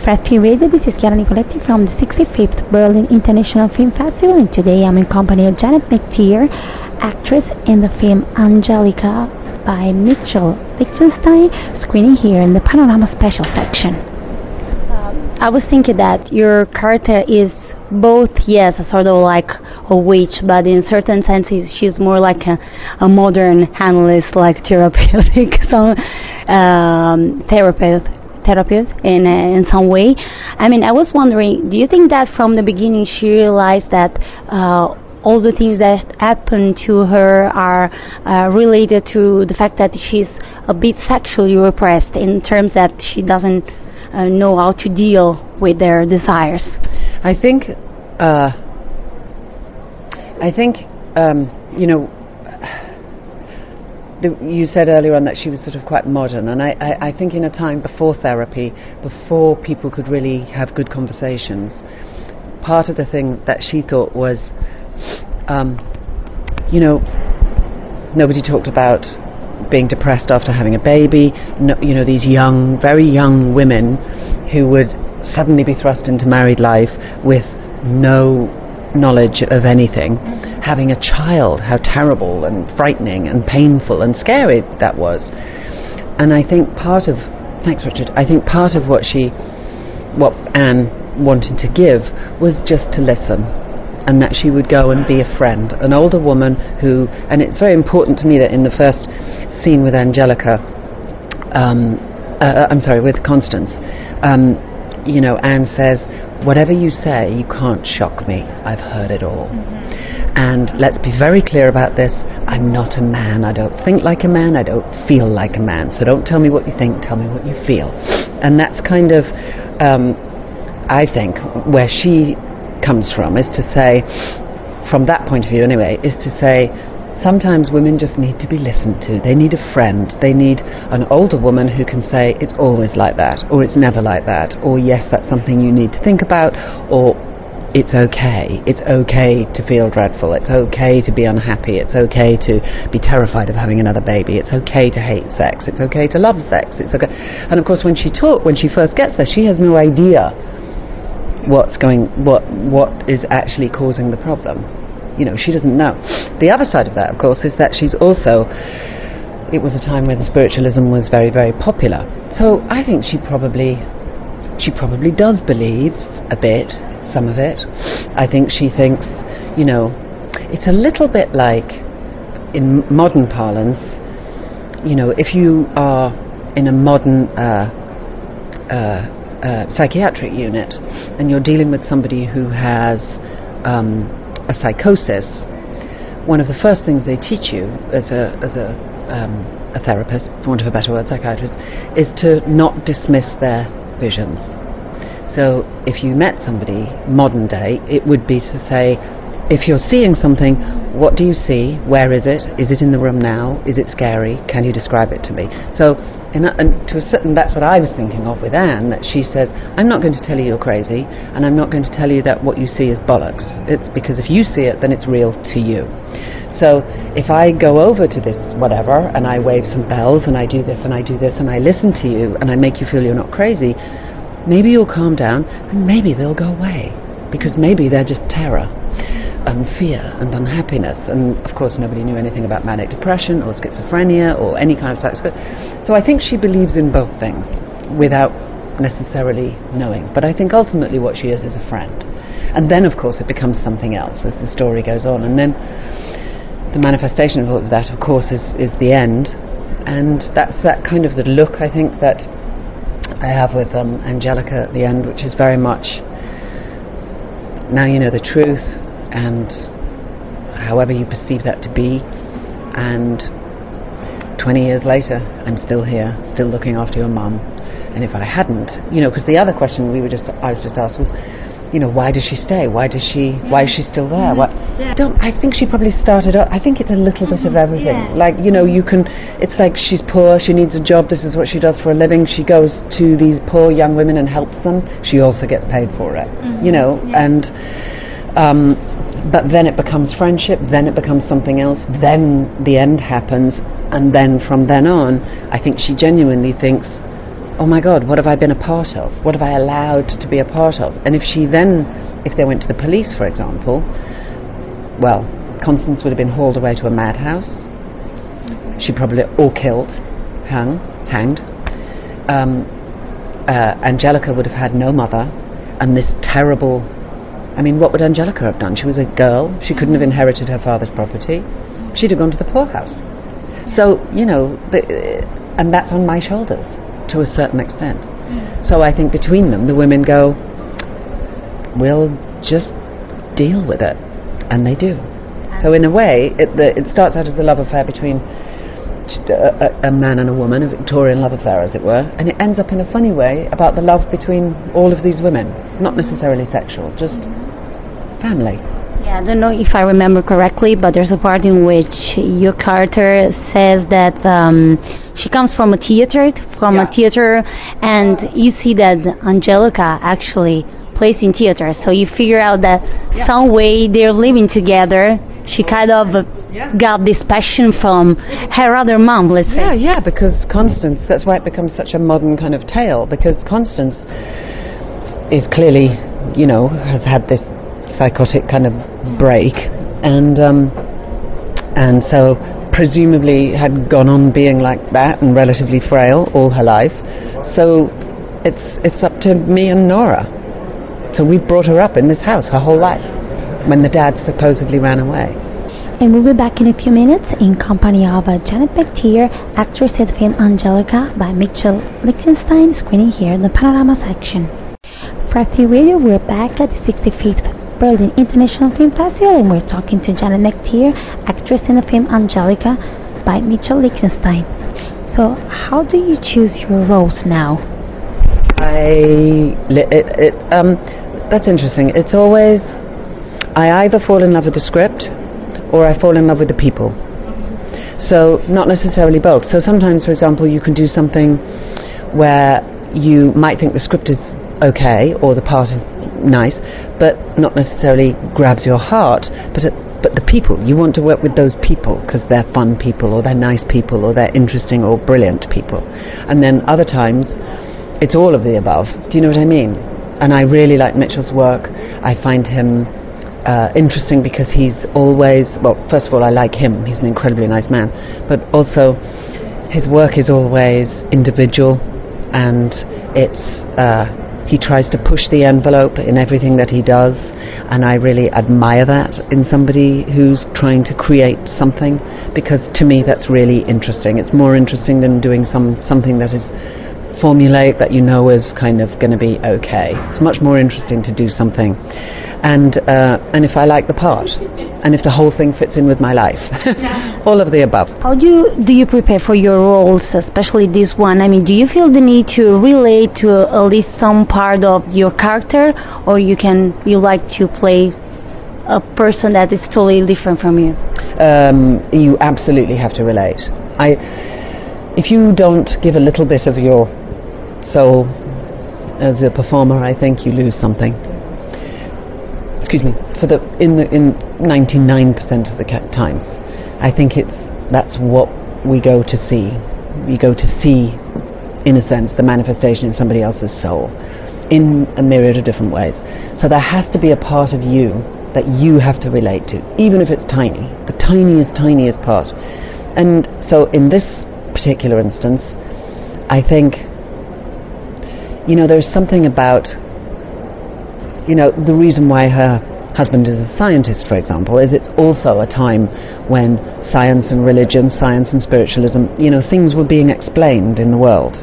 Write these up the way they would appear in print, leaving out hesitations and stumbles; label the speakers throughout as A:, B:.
A: Fred P. Radio. This is Chiara Nicoletti from the 65th Berlin International Film Festival, and today I'm in company of Janet McTeer, actress in the film Angelica by Mitchell Lichtenstein, screening here in the Panorama Special section. I was thinking that your character is both, yes, a sort of like a witch, but in certain senses she's more like a modern analyst, like therapeutic, therapist in some way. I mean, I was wondering, do you think that from the beginning she realized that all the things that happened to her are related to the fact that she's a bit sexually repressed, in terms that she doesn't know how to deal with their desires?
B: I think, you know, you said earlier on that she was sort of quite modern, and I think in a time before therapy, before people could really have good conversations, part of the thing that she thought was, you know, nobody talked about being depressed after having a baby. No, you know, these young, very young women who would suddenly be thrust into married life with no knowledge of anything, having a child, how terrible and frightening and painful and scary that was. And I think part of, thanks Richard, I think part of what Anne wanted to give was just to listen, and that she would go and be a friend, an older woman who, and it's very important to me that in the first scene with Angelica, with Constance, you know, Anne says, whatever you say, you can't shock me. I've heard it all. Mm-hmm. And let's be very clear about this. I'm not a man. I don't think like a man. I don't feel like a man. So don't tell me what you think. Tell me what you feel. And that's kind of, I think, where she comes from, is to say, from that point of view anyway, is to say, sometimes women just need to be listened to. They need a friend. They need an older woman who can say, it's always like that, or it's never like that, or yes, that's something you need to think about, or it's okay. It's okay to feel dreadful. It's okay to be unhappy. It's okay to be terrified of having another baby. It's okay to hate sex. It's okay to love sex. It's okay. And of course, when she first gets there, she has no idea what is actually causing the problem. You know, she doesn't know. The other side of that, of course, is that she's also, it was a time when spiritualism was very, very popular. So I think she probably does believe a bit, some of it. I think she thinks, you know, it's a little bit like, in modern parlance, you know, if you are in a modern psychiatric unit and you're dealing with somebody who has a psychosis, one of the first things they teach you as a therapist, for want of a better word, psychiatrist, is to not dismiss their visions. So if you met somebody modern day, it would be to say, if you're seeing something, what do you see? Where is it? Is it in the room now? Is it scary? Can you describe it to me? So, and to a certain, that's what I was thinking of with Anne, that she says, I'm not going to tell you you're crazy, and I'm not going to tell you that what you see is bollocks. It's because if you see it, then it's real to you. So if I go over to this whatever, and I wave some bells, and I do this, and I do this, and I listen to you, and I make you feel you're not crazy, maybe you'll calm down, and maybe they'll go away, because maybe they're just terror and fear and unhappiness. And of course nobody knew anything about manic depression or schizophrenia or any kind of so I think she believes in both things without necessarily knowing, but I think ultimately what she is a friend. And then of course it becomes something else as the story goes on, and then the manifestation of all of that of course is the end. And that's that kind of the look, I think, that I have with Angelica at the end, which is very much, now you know the truth, and however you perceive that to be, and 20 years later I'm still here, still looking after your mum. And if I hadn't, you know, because the other question I was just asked was, you know, why does she stay? Why is she still there? I think she probably started up. I think it's a little bit of everything. Yeah. Like, you know, it's like she's poor, she needs a job, this is what she does for a living, she goes to these poor young women and helps them, she also gets paid for it, you know, and but then it becomes friendship, then it becomes something else, then the end happens, and then from then on, I think she genuinely thinks, oh my God, what have I been a part of? What have I allowed to be a part of? And if they went to the police, for example, well, Constance would have been hauled away to a madhouse. She probably, or killed, hanged. Angelica would have had no mother, and this terrible... I mean, what would Angelica have done? She was a girl. She couldn't have inherited her father's property. She'd have gone to the poorhouse. So, and that's on my shoulders to a certain extent. So I think between them, the women go, we'll just deal with it. And they do. So in a way, it starts out as a love affair between a man and a woman, a Victorian love affair, as it were, and it ends up in a funny way about the love between all of these women. Not necessarily sexual, just family.
A: Yeah, I don't know if I remember correctly, but there's a part in which your character says that she comes from a theater, and you see that Angelica actually plays in theater, so you figure out that some way they're living together. She kind of got this passion from her other mom, let's say.
B: Yeah, because Constance, that's why it becomes such a modern kind of tale, because Constance is clearly, has had this psychotic kind of break, and so presumably had gone on being like that and relatively frail all her life. So it's up to me and Nora. So we've brought her up in this house her whole life, when the dad supposedly ran away.
A: And we'll be back in a few minutes in company of Janet McTeer, actress in the film Angelica by Mitchell Lichtenstein, screening here in the Panorama section. Prati Radio, we're back at the 65th Berlin International Film Festival, and we're talking to Janet McTeer, actress in the film Angelica by Mitchell Lichtenstein. So, how do you choose your roles now?
B: That's interesting. It's always, I either fall in love with the script or I fall in love with the people. So not necessarily both. So sometimes, for example, you can do something where you might think the script is okay or the part is nice, but not necessarily grabs your heart, but the people. You want to work with those people because they're fun people, or they're nice people, or they're interesting or brilliant people. And then other times it's all of the above. Do you know what I mean? And I really like Mitchell's work. I find him interesting because he's always, well, first of all, I like him. He's an incredibly nice man. But also, his work is always individual, and he tries to push the envelope in everything that he does, and I really admire that in somebody who's trying to create something, because to me that's really interesting. It's more interesting than doing something that is formulaic, that is kind of going to be okay. It's much more interesting to do something, and if I like the part, and if the whole thing fits in with my life. All of the above. How
A: do you prepare for your roles, especially this one? I mean, do you feel the need to relate to at least some part of your character, or you like to play a person that is totally different from you?
B: You absolutely have to relate. If you don't give a little bit of your soul as a performer, I think you lose something. Excuse me. In 99% of the times, I think that's what we go to see. You go to see, in a sense, the manifestation in somebody else's soul in a myriad of different ways. So there has to be a part of you that you have to relate to, even if it's tiny, the tiniest part. And so in this particular instance, I think, there's something about, the reason why her husband is a scientist, for example, is it's also a time when science and religion, science and spiritualism, things were being explained in the world.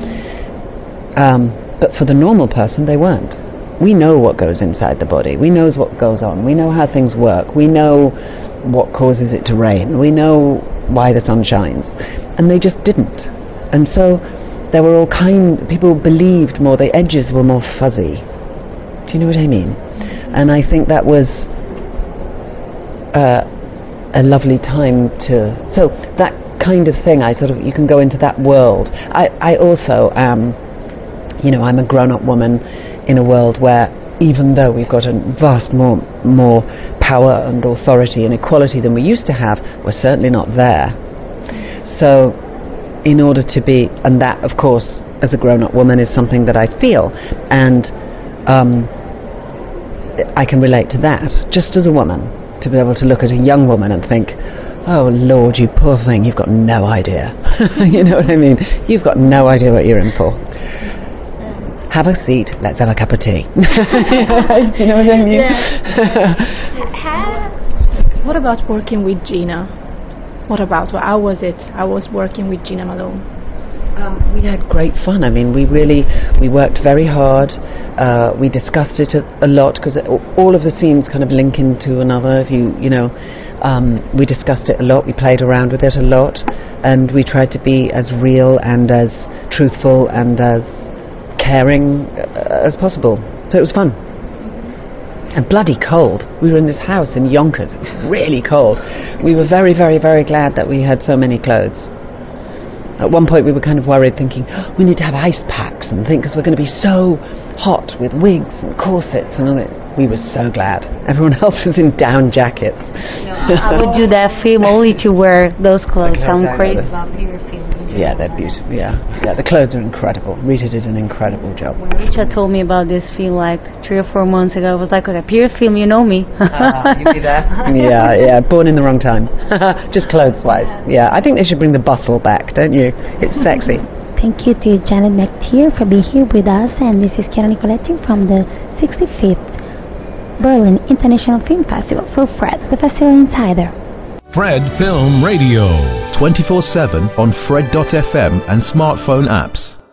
B: But for the normal person, they weren't. We know what goes inside the body. We know what goes on. We know how things work. We know what causes it to rain. We know why the sun shines. And they just didn't. And so there were people believed more, the edges were more fuzzy. Do you know what I mean? And I think that was a lovely time so that kind of thing, you can go into that world. I also am, I'm a grown-up woman in a world where, even though we've got a vast more power and authority and equality than we used to have, we're certainly not there. So in order to be, and that of course as a grown-up woman is something that I feel, and I can relate to that, just as a woman, to be able to look at a young woman and think, oh Lord, you poor thing, you've got no idea. You know what I mean? You've got no idea what you're in for. Have a seat, let's have a cup of tea. Do you know what I mean?
C: What about working with Gina? How was it? I was working with Gina Malone.
B: We had great fun. I mean, we worked very hard. We discussed it a lot, because all of the scenes kind of link into another. We discussed it a lot. We played around with it a lot, and we tried to be as real and as truthful and as caring as possible. So it was fun. And bloody cold. We were in this house in Yonkers. It was really cold. We were very, very, very glad that we had so many clothes. At one point we were kind of worried, thinking, we need to have ice packs and things, because we're going to be so hot with wigs and corsets and all that. We were so glad. Everyone else was in down jackets.
A: I would do that film only to wear those clothes. I'm crazy about period film.
B: Yeah, they're beautiful. Yeah, the clothes are incredible. Rita did an incredible job.
A: When Rita told me about this film like 3 or 4 months ago, I was like, okay, period film, you know me.
B: You be there? Yeah, born in the wrong time. Just clothes-wise. Yeah, I think they should bring the bustle back, don't you? It's sexy.
A: Thank you to Janet McTeer for being here with us, and this is Chiara Nicoletti from the 65th Berlin International Film Festival for Fred, the Festival Insider.
D: Fred Film Radio. 24/7 on Fred.fm and smartphone apps.